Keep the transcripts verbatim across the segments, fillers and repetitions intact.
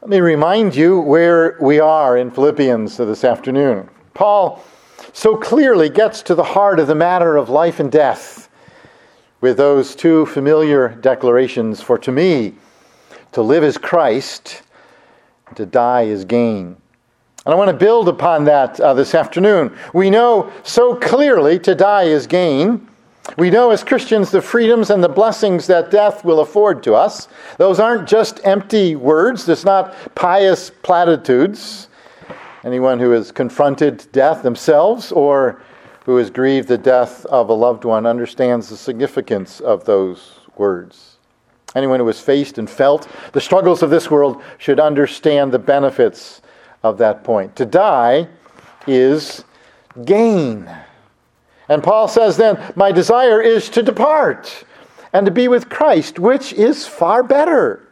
Let me remind you where we are in Philippians this afternoon. Paul so clearly gets to the heart of the matter of life and death with those two familiar declarations. For to me, to live is Christ, to die is gain. And I want to build upon that uh, this afternoon. We know so clearly to die is gain. We know as Christians the freedoms and the blessings that death will afford to us. Those aren't just empty words. There's not pious platitudes. Anyone who has confronted death themselves or who has grieved the death of a loved one understands the significance of those words. Anyone who has faced and felt the struggles of this world should understand the benefits of that point. To die is gain. And Paul says then, my desire is to depart and to be with Christ, which is far better.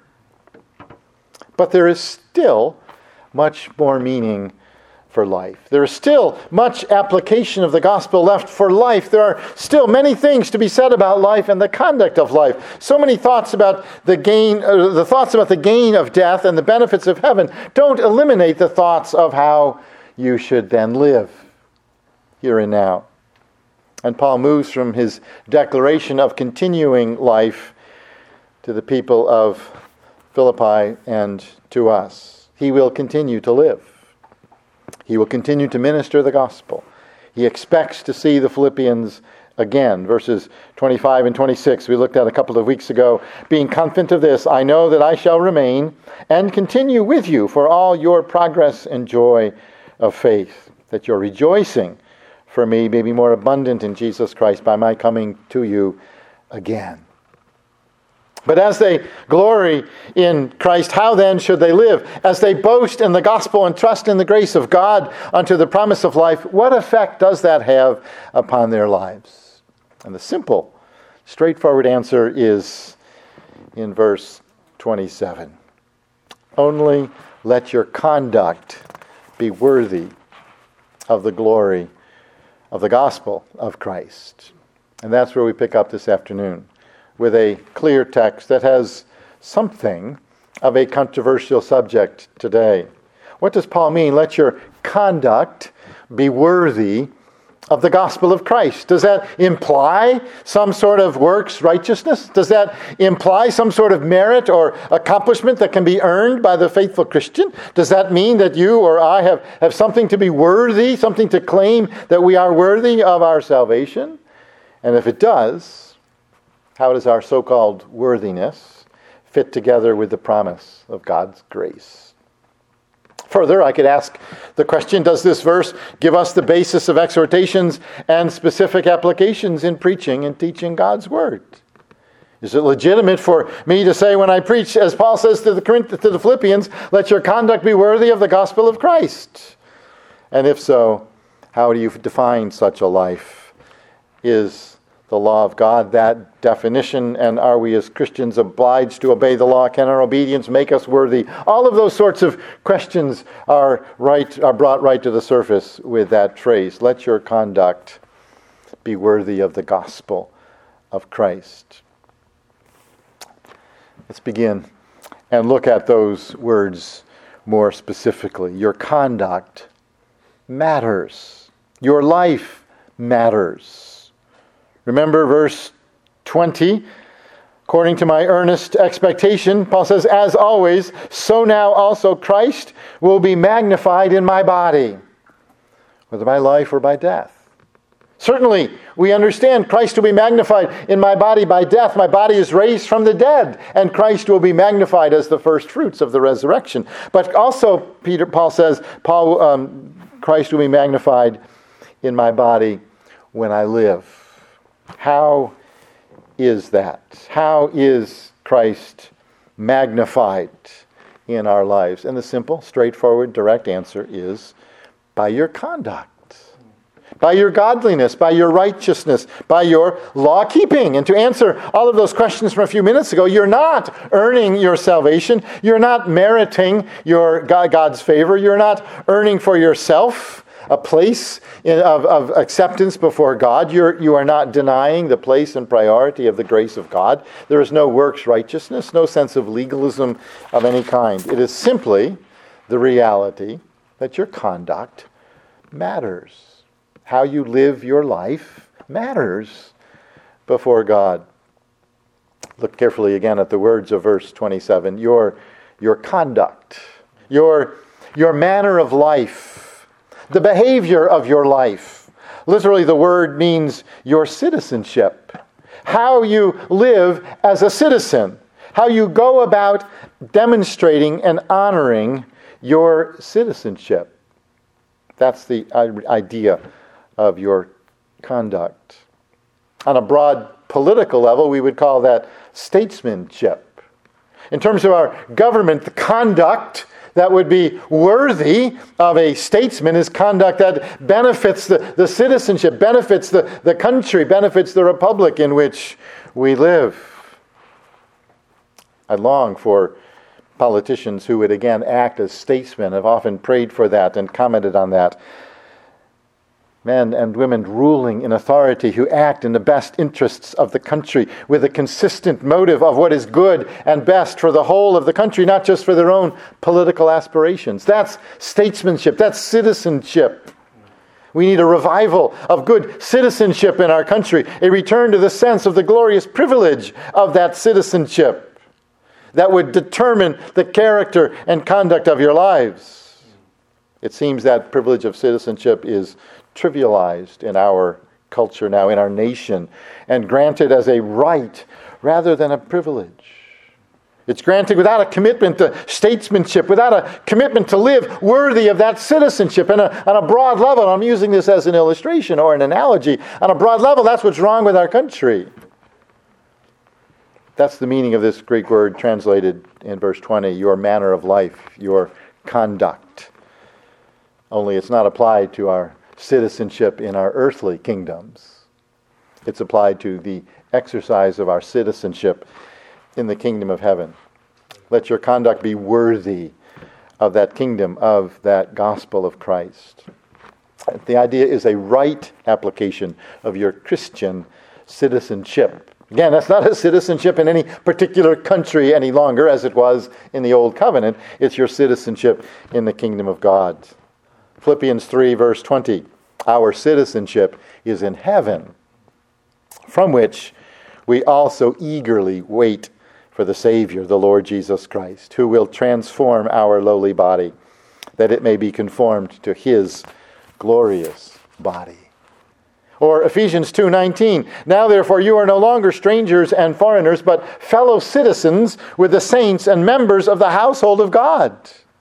But there is still much more meaning for life. There is still much application of the gospel left for life. There are still many things to be said about life and the conduct of life. So many thoughts about the gain, uh, the thoughts about the gain of death and the benefits of heaven don't eliminate the thoughts of how you should then live here and now. And Paul moves from his declaration of continuing life to the people of Philippi and to us. He will continue to live. He will continue to minister the gospel. He expects to see the Philippians again. Verses twenty-five and twenty-six we looked at a couple of weeks ago. Being confident of this, I know that I shall remain and continue with you for all your progress and joy of faith, that your rejoicing for me may be more abundant in Jesus Christ by my coming to you again. But as they glory in Christ, how then should they live? As they boast in the gospel and trust in the grace of God unto the promise of life, what effect does that have upon their lives? And the simple, straightforward answer is in verse twenty-seven. Only let your conduct be worthy of the glory of the gospel of Christ. And that's where we pick up this afternoon, with a clear text that has something of a controversial subject today. What does Paul mean? Let your conduct be worthy of the gospel of Christ. Does that imply some sort of works righteousness? Does that imply some sort of merit or accomplishment that can be earned by the faithful Christian? Does that mean that you or I have, have something to be worthy, something to claim that we are worthy of our salvation? And if it does, how does our so-called worthiness fit together with the promise of God's grace? Further, I could ask the question, does this verse give us the basis of exhortations and specific applications in preaching and teaching God's word? Is it legitimate for me to say when I preach, as Paul says to the, to the Philippians, let your conduct be worthy of the gospel of Christ? And if so, how do you define such a life? Is the law of God that definition, and are we as Christians obliged to obey the law? Can our obedience make us worthy? All of those sorts of questions are right are brought right to the surface with that phrase. Let your conduct be worthy of the gospel of Christ. Let's begin and look at those words more specifically. Your conduct matters. Your life matters. Remember verse twenty. According to my earnest expectation, Paul says, as always, so now also Christ will be magnified in my body, whether by life or by death. Certainly, we understand Christ will be magnified in my body by death. My body is raised from the dead, and Christ will be magnified as the first fruits of the resurrection. But also, Peter, Paul says, Paul, um, Christ will be magnified in my body when I live. How is that? How is Christ magnified in our lives? And the simple, straightforward, direct answer is by your conduct, by your godliness, by your righteousness, by your law-keeping. And to answer all of those questions from a few minutes ago, you're not earning your salvation. You're not meriting your God's favor. You're not earning for yourself a place in, of, of acceptance before God. You're, you are not denying the place and priority of the grace of God. There is no works righteousness, no sense of legalism of any kind. It is simply the reality that your conduct matters. How you live your life matters before God. Look carefully again at the words of verse twenty-seven. Your, your conduct, your, your manner of life, the behavior of your life. Literally, the word means your citizenship. How you live as a citizen. How you go about demonstrating and honoring your citizenship. That's the idea of your conduct. On a broad political level, we would call that statesmanship. In terms of our government, the conduct that would be worthy of a statesman is conduct that benefits the, the citizenship, benefits the, the country, benefits the republic in which we live. I long for politicians who would again act as statesmen. I've often prayed for that and commented on that. Men and women ruling in authority who act in the best interests of the country with a consistent motive of what is good and best for the whole of the country, not just for their own political aspirations. That's statesmanship. That's citizenship. We need a revival of good citizenship in our country, a return to the sense of the glorious privilege of that citizenship that would determine the character and conduct of your lives. It seems that privilege of citizenship is trivialized in our culture now, in our nation, and granted as a right rather than a privilege. It's granted without a commitment to statesmanship, without a commitment to live worthy of that citizenship. And a, on a broad level, I'm using this as an illustration or an analogy, on a broad level, that's what's wrong with our country. That's the meaning of this Greek word translated in verse twenty, your manner of life, your conduct. Only it's not applied to our citizenship in our earthly kingdoms. It's applied to the exercise of our citizenship in the kingdom of heaven. Let your conduct be worthy of that kingdom, of that gospel of Christ. The idea is a right application of your Christian citizenship. Again, that's not a citizenship in any particular country any longer, as it was in the Old Covenant. It's your citizenship in the kingdom of God. Philippians three, verse twenty. Our citizenship is in heaven, from which we also eagerly wait for the Savior, the Lord Jesus Christ, who will transform our lowly body, that it may be conformed to His glorious body. Or Ephesians two nineteen, now therefore you are no longer strangers and foreigners, but fellow citizens with the saints and members of the household of God.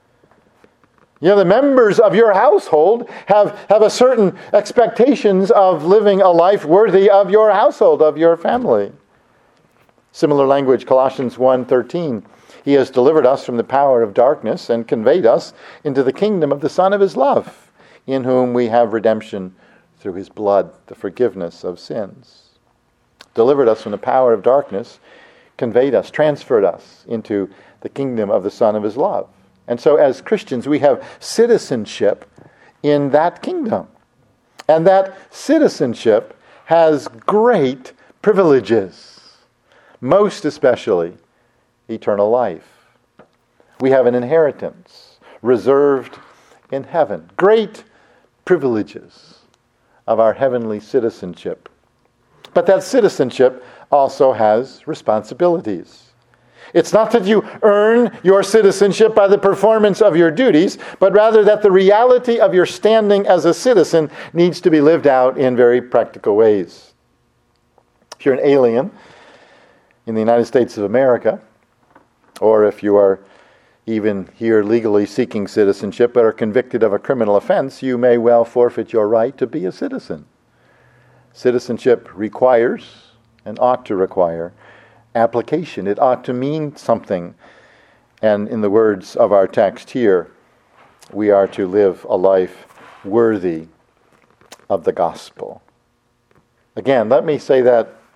You know, the members of your household have, have a certain expectations of living a life worthy of your household, of your family. Similar language, Colossians one thirteen. He has delivered us from the power of darkness and conveyed us into the kingdom of the Son of His love, in whom we have redemption through His blood, the forgiveness of sins. Delivered us from the power of darkness, conveyed us, transferred us into the kingdom of the Son of His love. And so as Christians, we have citizenship in that kingdom. And that citizenship has great privileges, most especially eternal life. We have an inheritance reserved in heaven. Great privileges of our heavenly citizenship. But that citizenship also has responsibilities. It's not that you earn your citizenship by the performance of your duties, but rather that the reality of your standing as a citizen needs to be lived out in very practical ways. If you're an alien in the United States of America, or if you are even here legally seeking citizenship but are convicted of a criminal offense, you may well forfeit your right to be a citizen. Citizenship requires, and ought to require, application. It ought to mean something. And in the words of our text here, we are to live a life worthy of the gospel. Again, let me say that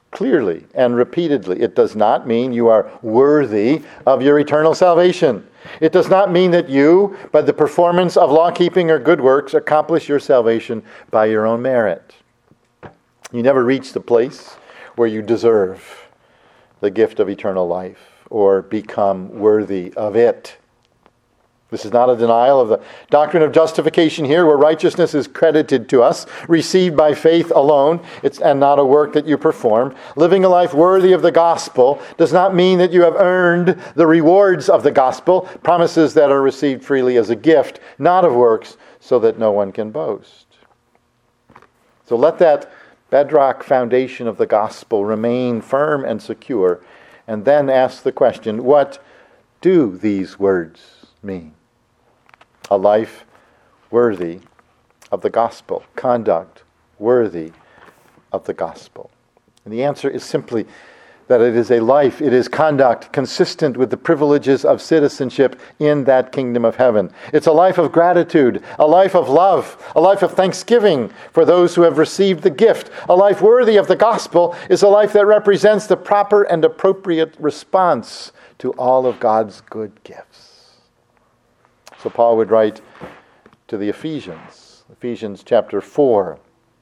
clearly and repeatedly. It does not mean you are worthy of your eternal salvation. It does not mean that you, by the performance of law-keeping or good works, accomplish your salvation by your own merit. You never reach the place where you deserve the gift of eternal life or become worthy of it. This is not a denial of the doctrine of justification here, where righteousness is credited to us, received by faith alone, it's, and not a work that you perform. Living a life worthy of the gospel does not mean that you have earned the rewards of the gospel, promises that are received freely as a gift, not of works, so that no one can boast. So let that bedrock foundation of the gospel remain firm and secure, and then ask the question, what do these words mean? A life worthy of the gospel. Conduct worthy of the gospel. And the answer is simply that it is a life, it is conduct consistent with the privileges of citizenship in that kingdom of heaven. It's a life of gratitude, a life of love, a life of thanksgiving for those who have received the gift. A life worthy of the gospel is a life that represents the proper and appropriate response to all of God's good gifts. So Paul would write to the Ephesians, Ephesians chapter four,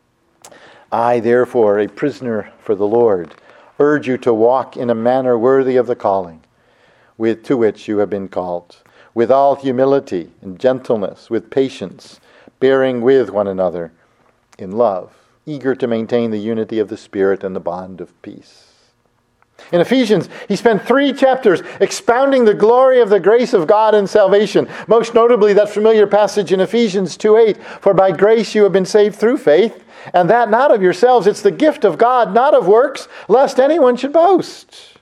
I, therefore, a prisoner for the Lord, urge you to walk in a manner worthy of the calling with to which you have been called, with all humility and gentleness, with patience, bearing with one another in love, eager to maintain the unity of the Spirit and the bond of peace. In Ephesians, he spent three chapters expounding the glory of the grace of God in salvation. Most notably, that familiar passage in Ephesians two eight, for by grace you have been saved through faith, and that not of yourselves, it's the gift of God, not of works, lest anyone should boast.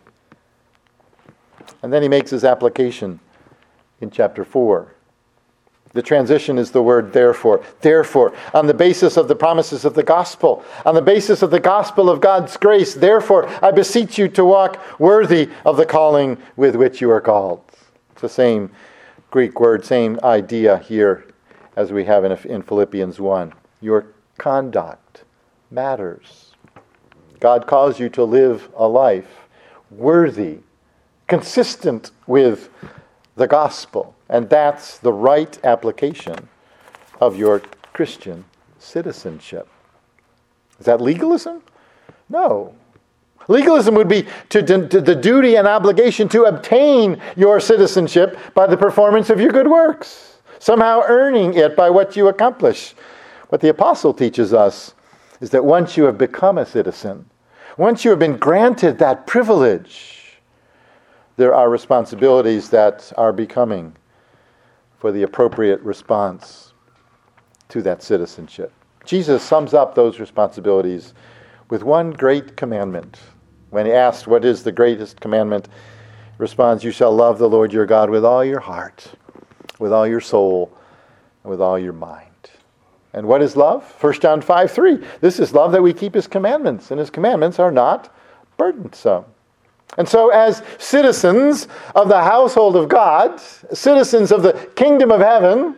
And then he makes his application in chapter four. The transition is the word therefore. Therefore, on the basis of the promises of the gospel, on the basis of the gospel of God's grace, therefore, I beseech you to walk worthy of the calling with which you are called. It's the same Greek word, same idea here as we have in, in Philippians one. Your conduct matters. God calls you to live a life worthy, consistent with the gospel. And that's the right application of your Christian citizenship. Is that legalism? No. Legalism would be to, to, to the duty and obligation to obtain your citizenship by the performance of your good works, somehow earning it by what you accomplish. What the apostle teaches us is that once you have become a citizen, once you have been granted that privilege, there are responsibilities that are becoming for the appropriate response to that citizenship. Jesus sums up those responsibilities with one great commandment. When he asked what is the greatest commandment, he responds, you shall love the Lord your God with all your heart, with all your soul, and with all your mind. And what is love? First John five three. This is love, that we keep his commandments, and his commandments are not burdensome. And so as citizens of the household of God, citizens of the kingdom of heaven,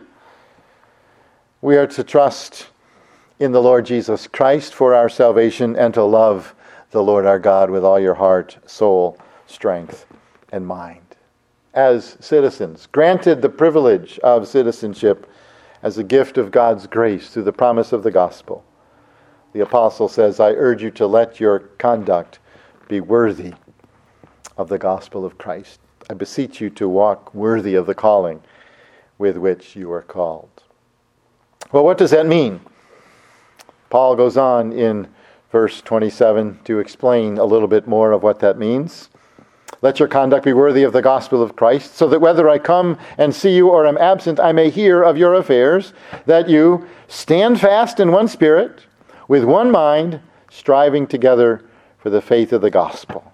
we are to trust in the Lord Jesus Christ for our salvation and to love the Lord our God with all your heart, soul, strength, and mind. As citizens, granted the privilege of citizenship as a gift of God's grace through the promise of the gospel, the apostle says, I urge you to let your conduct be worthy of the gospel of Christ. I beseech you to walk worthy of the calling with which you are called. Well, what does that mean? Paul goes on in verse twenty-seven to explain a little bit more of what that means. Let your conduct be worthy of the gospel of Christ, so that whether I come and see you or am absent, I may hear of your affairs, that you stand fast in one spirit, with one mind, striving together for the faith of the gospel.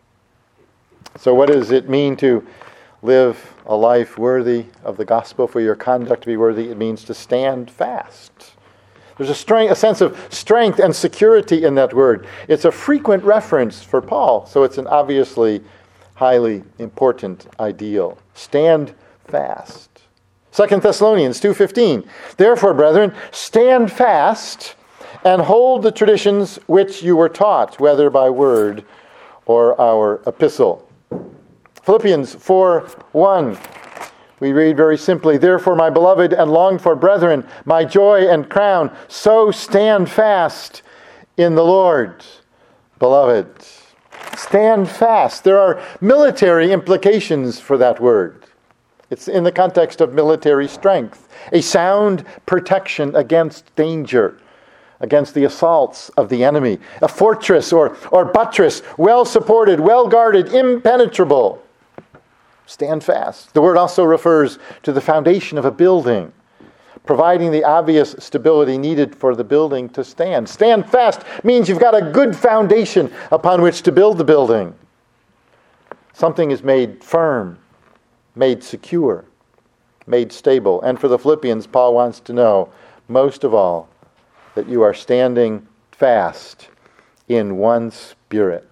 So what does it mean to live a life worthy of the gospel, for your conduct to be worthy? It means to stand fast. There's a, strength, a sense of strength and security in that word. It's a frequent reference for Paul, so it's an obviously highly important ideal. Stand fast. Second Thessalonians two fifteen. Therefore, brethren, stand fast and hold the traditions which you were taught, whether by word or our epistle. Philippians four one. We read very simply, therefore, my beloved and longed for brethren, my joy and crown, so stand fast in the Lord. Beloved, stand fast. There are military implications for that word. It's in the context of military strength, a sound protection against danger, against the assaults of the enemy, a fortress or, or buttress, well supported, well guarded, impenetrable. Stand fast. The word also refers to the foundation of a building, providing the obvious stability needed for the building to stand. Stand fast means you've got a good foundation upon which to build the building. Something is made firm, made secure, made stable. And for the Philippians, Paul wants to know, most of all, that you are standing fast in one spirit.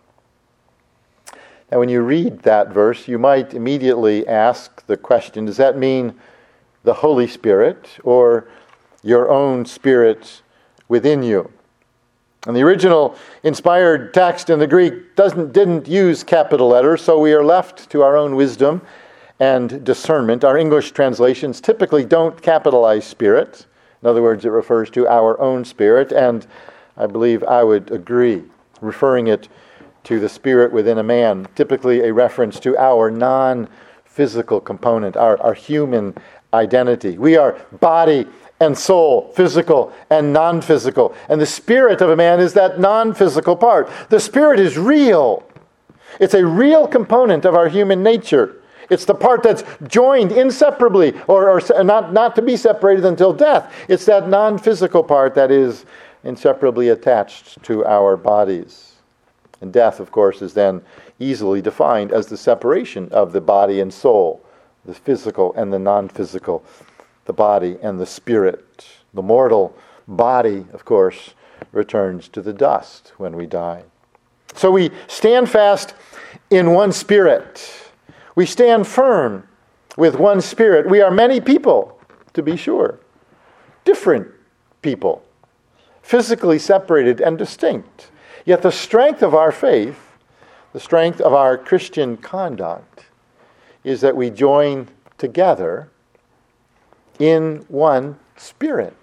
Now, when you read that verse, you might immediately ask the question, does that mean the Holy Spirit or your own spirit within you? And the original inspired text in the Greek doesn't didn't use capital letters, so we are left to our own wisdom and discernment. Our English translations typically don't capitalize spirit. In other words, it refers to our own spirit, and I believe I would agree, referring it to the spirit within a man, typically a reference to our non-physical component, our, our human identity. We are body and soul, physical and non-physical. And the spirit of a man is that non-physical part. The spirit is real. It's a real component of our human nature. It's the part that's joined inseparably, or, or not, not to be separated until death. It's that non-physical part that is inseparably attached to our bodies. And death, of course, is then easily defined as the separation of the body and soul, the physical and the non-physical, the body and the spirit. The mortal body, of course, returns to the dust when we die. So we stand fast in one spirit. We stand firm with one spirit. We are many people, to be sure. Different people, physically separated and distinct. Yet the strength of our faith, the strength of our Christian conduct, is that we join together in one spirit,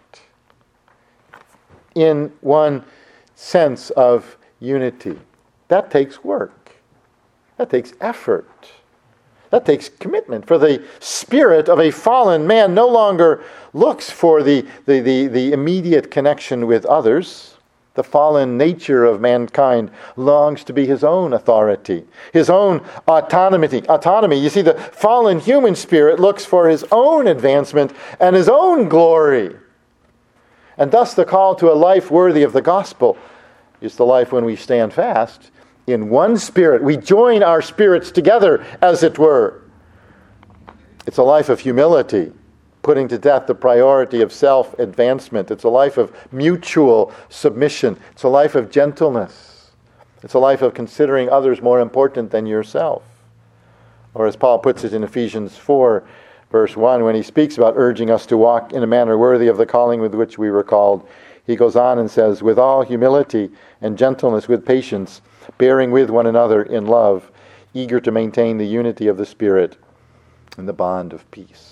in one sense of unity. That takes work. That takes effort. That takes commitment. For the spirit of a fallen man no longer looks for the, the, the, the immediate connection with others. The fallen nature of mankind longs to be his own authority, his own autonomy. Autonomy. You see, the fallen human spirit looks for his own advancement and his own glory. And thus the call to a life worthy of the gospel is the life when we stand fast in one spirit. We join our spirits together, as it were. It's a life of humility, putting to death the priority of self-advancement. It's a life of mutual submission. It's a life of gentleness. It's a life of considering others more important than yourself. Or as Paul puts it in Ephesians four, verse one, when he speaks about urging us to walk in a manner worthy of the calling with which we were called, he goes on and says, with all humility and gentleness, with patience, bearing with one another in love, eager to maintain the unity of the Spirit in the bond of peace.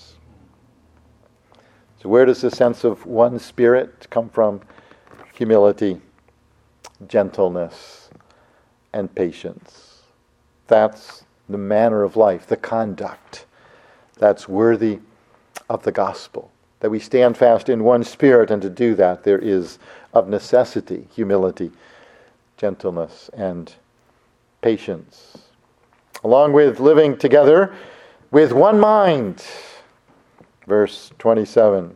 So where does the sense of one spirit come from? Humility, gentleness, and patience. That's the manner of life, the conduct that's worthy of the gospel. That we stand fast in one spirit, and to do that there is of necessity humility, gentleness, and patience. Along with living together with one mind. Verse twenty-seven.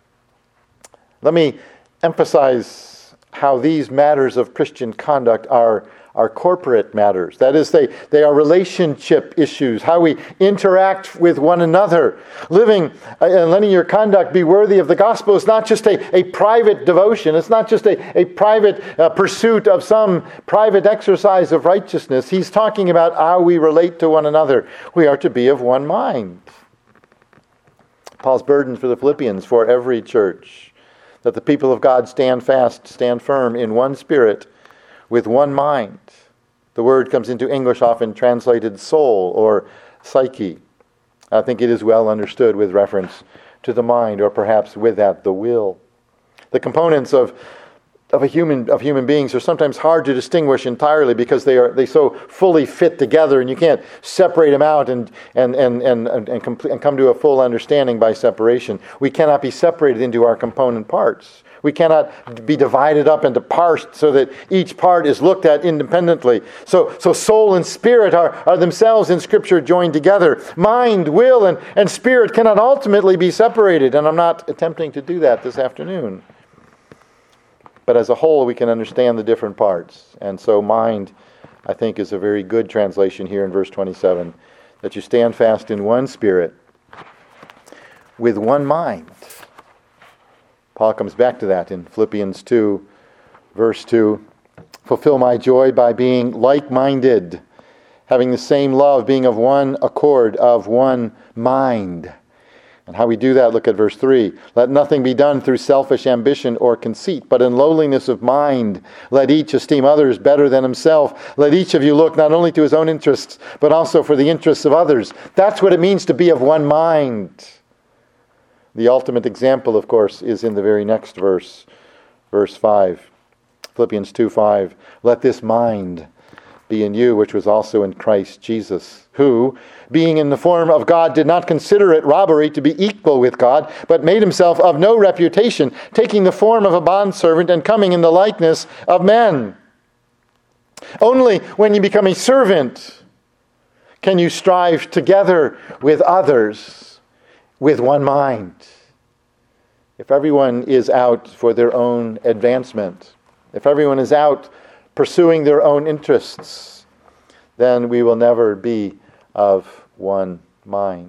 Let me emphasize how these matters of Christian conduct are, are corporate matters. That is, they, they are relationship issues, how we interact with one another. Living and letting your conduct be worthy of the gospel is not just a, a private devotion. It's not just a, a private uh, pursuit of some private exercise of righteousness. He's talking about how we relate to one another. We are to be of one mind. Paul's burden for the Philippians, for every church, that the people of God stand fast, stand firm in one spirit, with one mind. The word comes into English often translated soul or psyche. I think it is well understood with reference to the mind, or perhaps with that, the will. The components of of a human of human beings are sometimes hard to distinguish entirely because they are they so fully fit together, and you can't separate them out and and and and and, and, complete, and come to a full understanding by separation. We cannot be separated into our component parts. We cannot be divided up into parts so that each part is looked at independently. So, so soul and spirit are, are themselves in Scripture joined together. Mind, will, and, and spirit cannot ultimately be separated, and I'm not attempting to do that this afternoon. But as a whole, we can understand the different parts. And so mind, I think, is a very good translation here in verse twenty-seven, that you stand fast in one spirit, with one mind. Paul comes back to that in Philippians two, verse two. Fulfill my joy by being like-minded, having the same love, being of one accord, of one mind. And how we do that, look at verse three. Let nothing be done through selfish ambition or conceit, but in lowliness of mind, let each esteem others better than himself. Let each of you look not only to his own interests, but also for the interests of others. That's what it means to be of one mind. The ultimate example, of course, is in the very next verse, verse five. Philippians two five. Let this mind be in you, which was also in Christ Jesus, who, being in the form of God, did not consider it robbery to be equal with God, but made himself of no reputation, taking the form of a bondservant and coming in the likeness of men. Only when you become a servant can you strive together with others with one mind. If everyone is out for their own advancement, if everyone is out pursuing their own interests, then we will never be of one mind.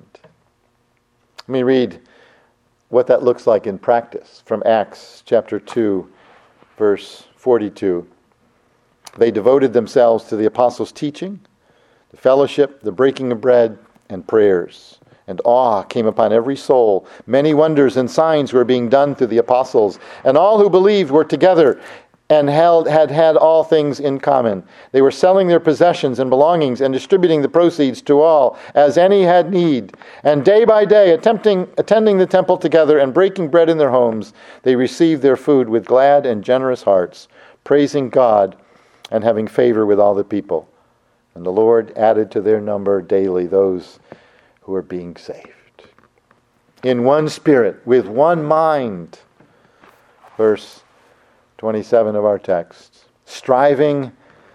Let me read what that looks like in practice from Acts chapter two, verse forty-two. They devoted themselves to the apostles' teaching, the fellowship, the breaking of bread, and prayers. And awe came upon every soul. Many wonders and signs were being done through the apostles. And all who believed were together and held, had had all things in common. They were selling their possessions and belongings and distributing the proceeds to all, as any had need. And day by day, attempting, attending the temple together and breaking bread in their homes, they received their food with glad and generous hearts, praising God and having favor with all the people. And the Lord added to their number daily those who are being saved. In one spirit, with one mind. Verse twenty-seven of our text. Striving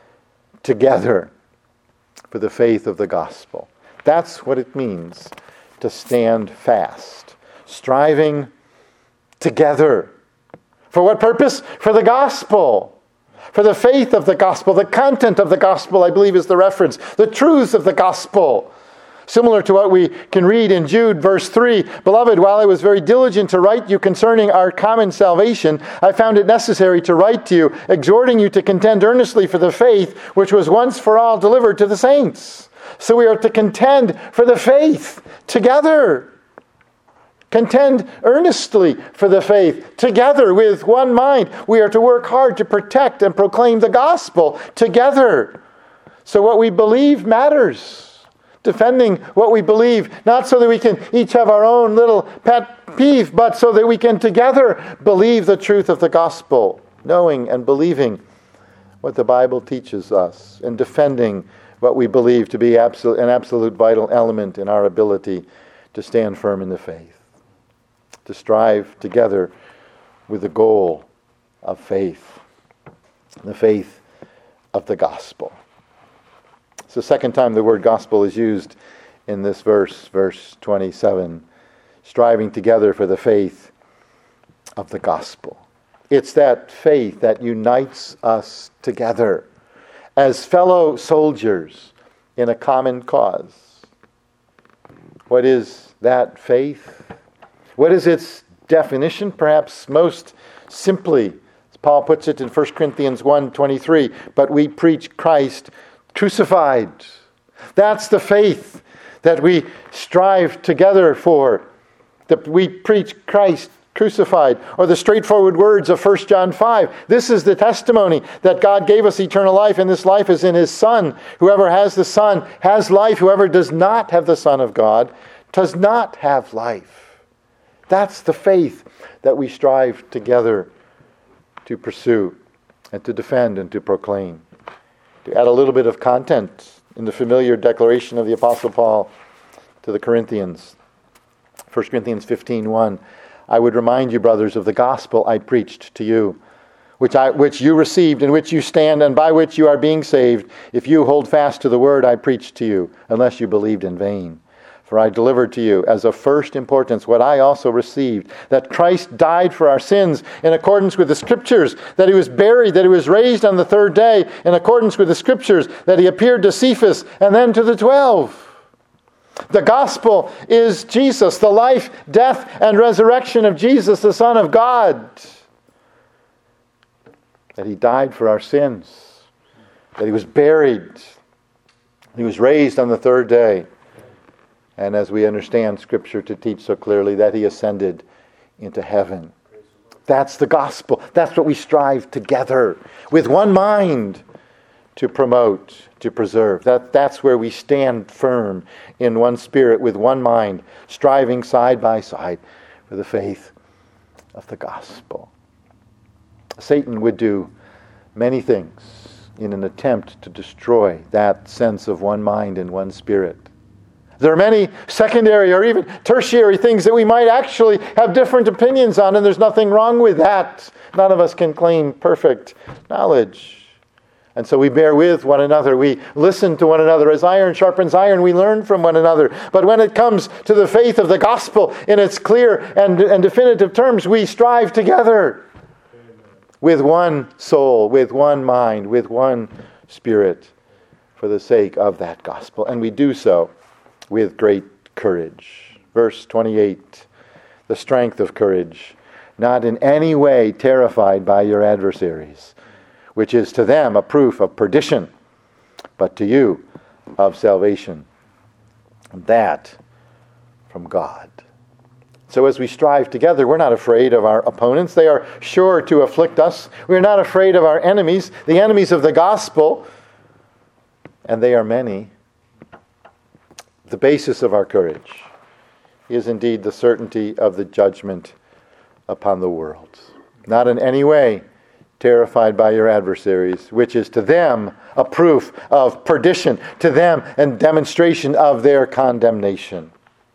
together for the faith of the gospel. That's what it means to stand fast. Striving together. For what purpose? For the gospel. For the faith of the gospel. The content of the gospel, I believe, is the reference. The truths of the gospel. Similar to what we can read in Jude, verse three. Beloved, while I was very diligent to write you concerning our common salvation, I found it necessary to write to you, exhorting you to contend earnestly for the faith which was once for all delivered to the saints. So we are to contend for the faith together. Contend earnestly for the faith together with one mind. We are to work hard to protect and proclaim the gospel together. So what we believe matters. Defending what we believe, not so that we can each have our own little pet peeve, but so that we can together believe the truth of the gospel, knowing and believing what the Bible teaches us, and defending what we believe to be absolute, an absolute vital element in our ability to stand firm in the faith, to strive together with the goal of faith, the faith of the gospel. It's the second time the word gospel is used in this verse, verse twenty-seven, striving together for the faith of the gospel. It's that faith that unites us together as fellow soldiers in a common cause. What is that faith? What is its definition? Perhaps most simply, as Paul puts it in First Corinthians one twenty-three, but we preach Christ crucified. That's the faith that we strive together for. That we preach Christ crucified. Or the straightforward words of First John five. This is the testimony that God gave us eternal life, and this life is in His Son. Whoever has the Son has life. Whoever does not have the Son of God does not have life. That's the faith that we strive together to pursue and to defend and to proclaim. To add a little bit of content in the familiar declaration of the Apostle Paul to the Corinthians. First Corinthians fifteen one. I would remind you, brothers, of the gospel I preached to you, which I which you received, in which you stand, and by which you are being saved, if you hold fast to the word I preached to you, unless you believed in vain. For I delivered to you as of first importance what I also received, that Christ died for our sins in accordance with the Scriptures, that He was buried, that He was raised on the third day in accordance with the Scriptures, that He appeared to Cephas and then to the twelve. The gospel is Jesus, the life, death, and resurrection of Jesus, the Son of God. That He died for our sins, that He was buried, He was raised on the third day. And as we understand Scripture to teach so clearly, that He ascended into heaven. That's the gospel. That's what we strive together with one mind to promote, to preserve. That, that's where we stand firm in one spirit with one mind, striving side by side for the faith of the gospel. Satan would do many things in an attempt to destroy that sense of one mind and one spirit. There are many secondary or even tertiary things that we might actually have different opinions on, and there's nothing wrong with that. None of us can claim perfect knowledge. And so we bear with one another. We listen to one another. As iron sharpens iron, we learn from one another. But when it comes to the faith of the gospel in its clear and, and definitive terms, we strive together with one soul, with one mind, with one spirit for the sake of that gospel. And we do so with great courage. Verse twenty-eight, the strength of courage, not in any way terrified by your adversaries, which is to them a proof of perdition, but to you of salvation. That from God. So as we strive together, we're not afraid of our opponents. They are sure to afflict us. We're not afraid of our enemies, the enemies of the gospel, and they are many. The basis of our courage is indeed the certainty of the judgment upon the world. Not in any way terrified by your adversaries, which is to them a proof of perdition, to them a demonstration of their condemnation.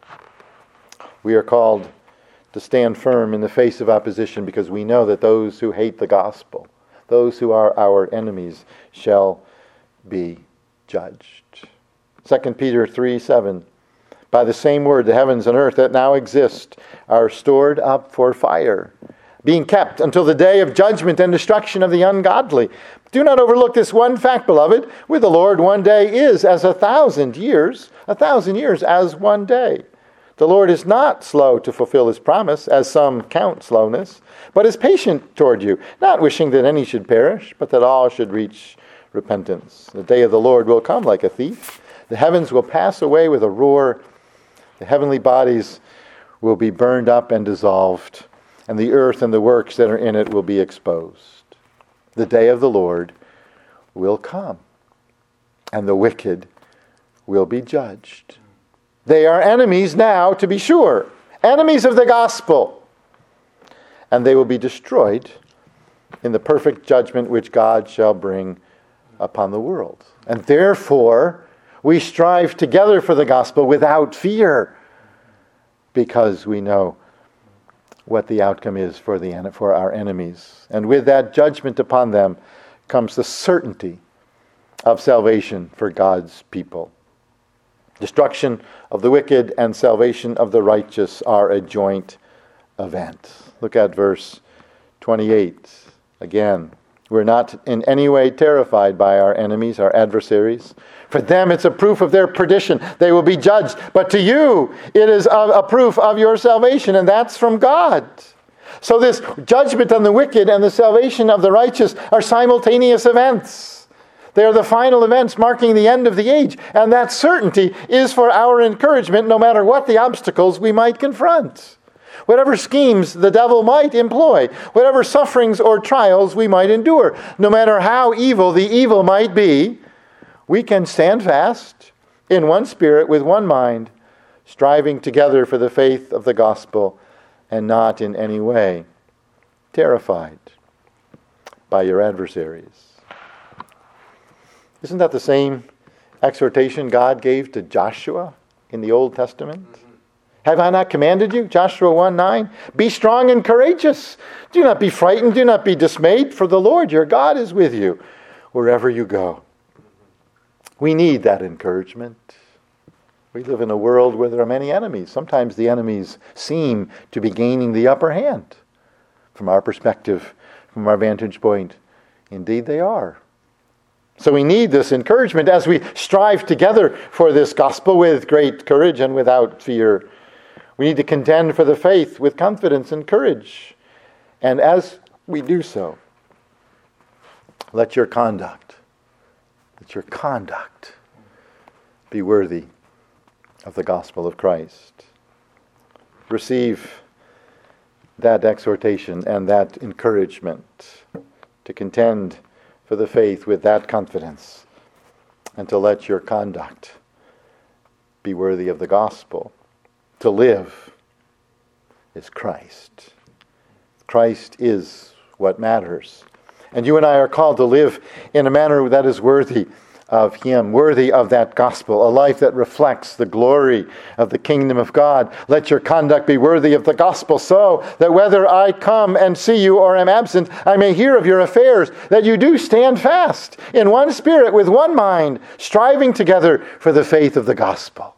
We are called to stand firm in the face of opposition because we know that those who hate the gospel, those who are our enemies, shall be judged. Second Peter three seven. By the same word, the heavens and earth that now exist are stored up for fire, being kept until the day of judgment and destruction of the ungodly. Do not overlook this one fact, beloved. With the Lord, one day is as a thousand years, a thousand years as one day. The Lord is not slow to fulfill His promise, as some count slowness, but is patient toward you, not wishing that any should perish, but that all should reach repentance. The day of the Lord will come like a thief. The heavens will pass away with a roar. The heavenly bodies will be burned up and dissolved, and the earth and the works that are in it will be exposed. The day of the Lord will come, and the wicked will be judged. They are enemies now, to be sure, enemies of the gospel, and they will be destroyed in the perfect judgment which God shall bring upon the world. And therefore, we strive together for the gospel without fear, because we know what the outcome is for the for our enemies. And with that judgment upon them comes the certainty of salvation for God's people. Destruction of the wicked and salvation of the righteous are a joint event. Look at verse twenty-eight. Again, we're not in any way terrified by our enemies, our adversaries. For them, it's a proof of their perdition. They will be judged. But to you, it is a, a proof of your salvation, and that's from God. So this judgment on the wicked and the salvation of the righteous are simultaneous events. They are the final events marking the end of the age. And that certainty is for our encouragement no matter what the obstacles we might confront. whatever schemes the devil might employ, whatever sufferings or trials we might endure, no matter how evil the evil might be, we can stand fast in one spirit with one mind, striving together for the faith of the gospel, and not in any way terrified by your adversaries. Isn't that the same exhortation God gave to Joshua in the Old Testament? Mm-hmm. Have I not commanded you? Joshua one nine. Be strong and courageous. Do not be frightened. Do not be dismayed, for the Lord your God is with you wherever you go. We need that encouragement. We live in a world where there are many enemies. Sometimes the enemies seem to be gaining the upper hand. From our perspective, from our vantage point, indeed they are. So we need this encouragement as we strive together for this gospel with great courage and without fear. We need to contend for the faith with confidence and courage. And as we do so, let your conduct, let your conduct be worthy of the gospel of Christ. Receive that exhortation and that encouragement to contend for the faith with that confidence, and to let your conduct be worthy of the gospel. To live is Christ. Christ is what matters. And you and I are called to live in a manner that is worthy of Him, worthy of that gospel, a life that reflects the glory of the kingdom of God. Let your conduct be worthy of the gospel, so that whether I come and see you or am absent, I may hear of your affairs, that you do stand fast in one spirit with one mind, striving together for the faith of the gospel.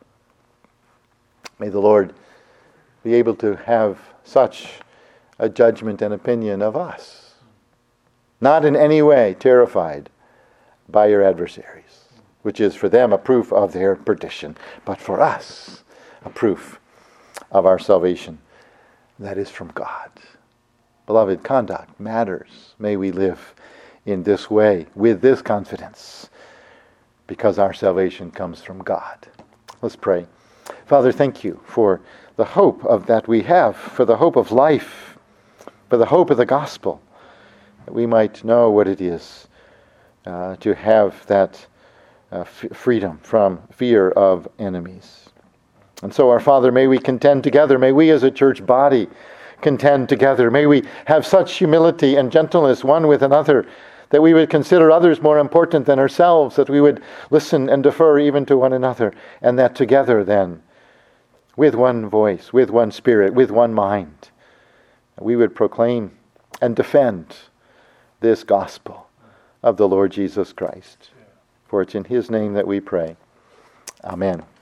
May the Lord be able to have such a judgment and opinion of us, not in any way terrified by your adversaries, which is for them a proof of their perdition, but for us a proof of our salvation that is from God. Beloved, conduct matters. May we live in this way, with this confidence, because our salvation comes from God. Let's pray. Father, thank you for the hope of that we have, for the hope of life, for the hope of the gospel, that we might know what it is Uh, to have that uh, f- freedom from fear of enemies. And so, our Father, may we contend together. May we as a church body contend together. May we have such humility and gentleness one with another, that we would consider others more important than ourselves, that we would listen and defer even to one another, and that together then, with one voice, with one spirit, with one mind, we would proclaim and defend this gospel of the Lord Jesus Christ. For it's in His name that we pray. Amen.